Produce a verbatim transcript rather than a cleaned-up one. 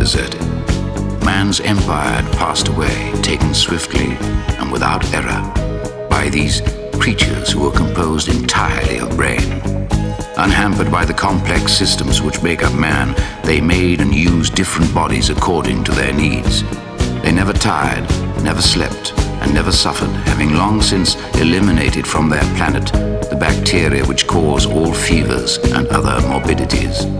deserted. Man's empire had passed away, taken swiftly and without error by these creatures who were composed entirely of brain. Unhampered by the complex systems which make up man, they made and used different bodies according to their needs. They never tired, never slept, and never suffered, having long since eliminated from their planet the bacteria which cause all fevers and other morbidities.